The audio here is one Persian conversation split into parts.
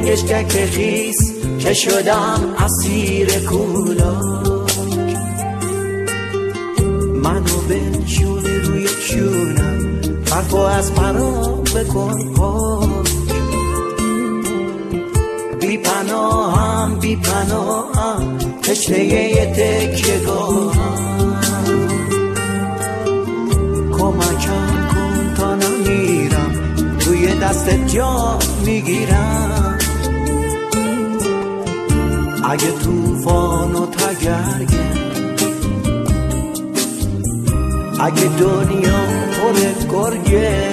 گنجشک خیس که شدم اسیر کولاک. منو بنشونی روی شونم، حرفو از پرام بکن پاک. بی پناهم بی پناهم، تشنه یه تکیه‌گاهم. کمکم کن تا نمیرم، توی دستت جا میگیرم. اگه طوفان و تگرگه، اگه دنیا پر گرگه،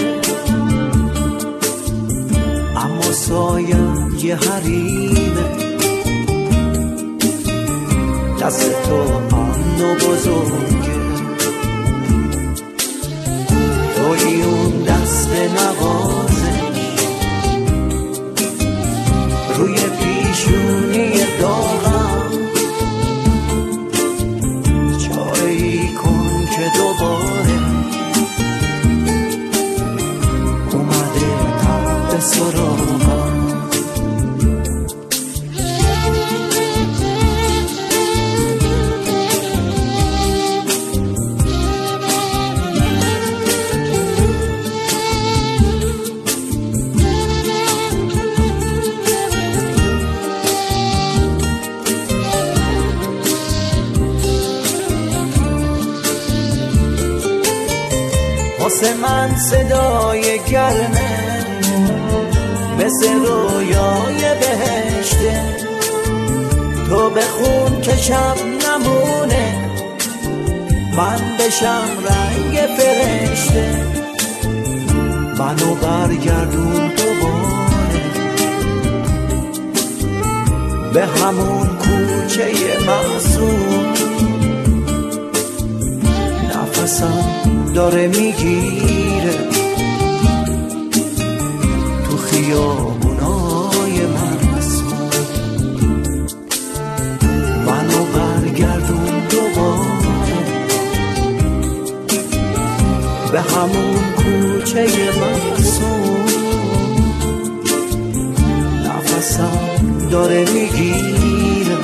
اما سایم یه حریمه. دست تو امن و بزرگه، توی اون دست نوازش، روی پیشونی داغم. چاره‌ای کن که دوباره اومده تحت سراغم. واسه من صدای گرمه، مثل رویای بهشته. تو بخون که شب نمونه، من بشم رنگ فرشته. منو برگردون دوباره به همون کوچه معصوم. نفسم داره میگیره تو خیابونای مسموم. منو برگردون دوباره به همون کوچه معصوم. نفسم داره میگیره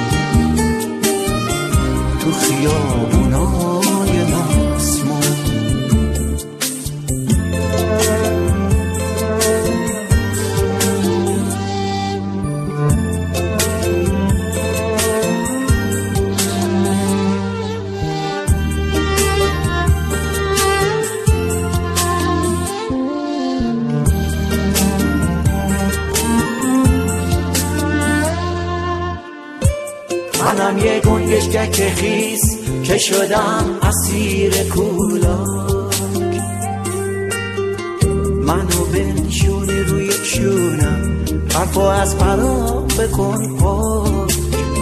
تو خیابونای مسموم. منم یه گنجشک خیس که شدم اسیر کولاک. منو بنشونی روی شونم، حرفو از پرام بکن پاک.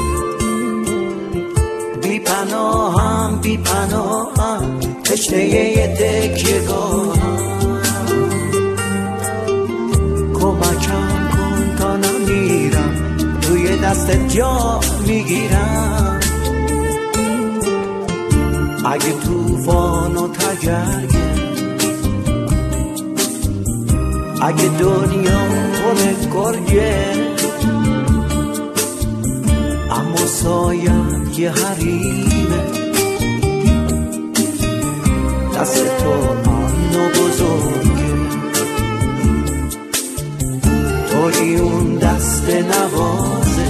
بی پناهم بی پناهم، تشنه یه تکیه‌گاهم. کمکم کن تا نمیرم، توی دستت جا میگیرم. اگه طوفان و تگرگه، اگه دنیا پر گرگه، اما سایم یه حریمه. دست تو امن و بزرگه، توی اون دست نوازه،